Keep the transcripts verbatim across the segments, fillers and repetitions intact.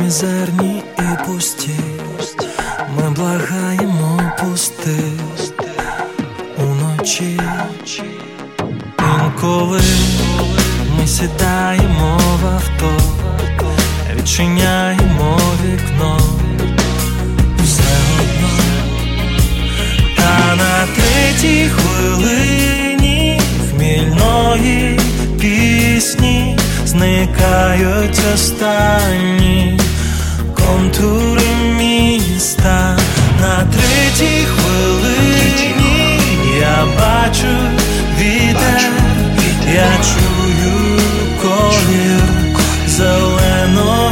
мізерні і пусті, ми благаємо пусти уночі. Інколи ми сідаємо в авто, відчиняємо вікно, все одно. Та на третій хвилині хмільної пісні зникають останні контури міста. На третій хвилині я бачу вітер, я чую колір зеленого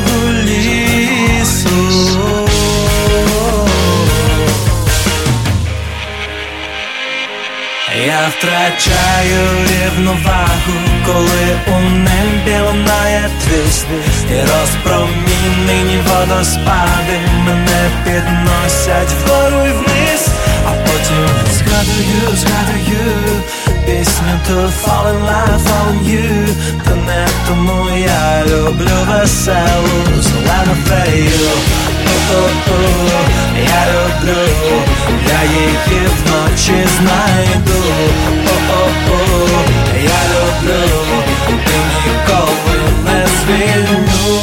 лісу. Я втрачаю рівновагу, коли у небі лунає твіст, і розпромінені водоспади мене підносять вгору і вниз. А потім згадую, згадую пісню to fall in love, fall in you. Та не тому я люблю веселу зелену фею. О-о-о, я люблю, я її вночі знайду. О-о-о, я люблю, і ніколи не звільню.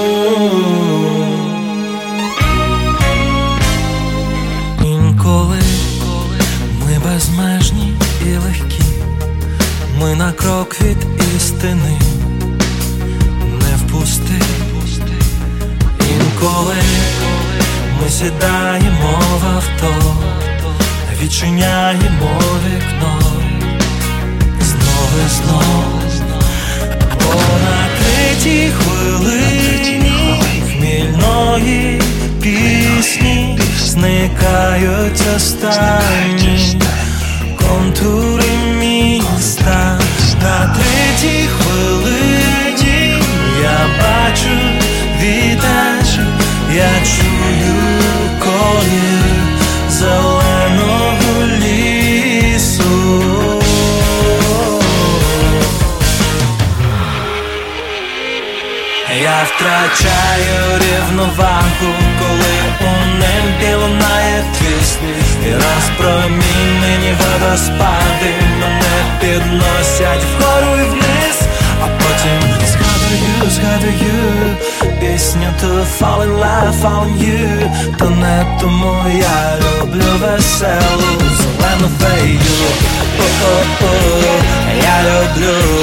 Інколи ми безмежні і легкі, ми на крок від істини, не впусти. Інколи ми сідаємо в авто, відчиняємо вікно, знов і знов. Бо на третій хвилині хмільної пісні зникають останні контури міста. На третій хвилині я бачу вітер, я чую колір зеленого лісу. Я втрачаю рівновагу, коли у небі лунає твіст, і розпромінені водоспади мене підносять вгору і вниз. А потім згадую, згадую пісню to fall in love, fall in you. Та не тому я люблю веселу зелену фею. О-о-о, я люблю,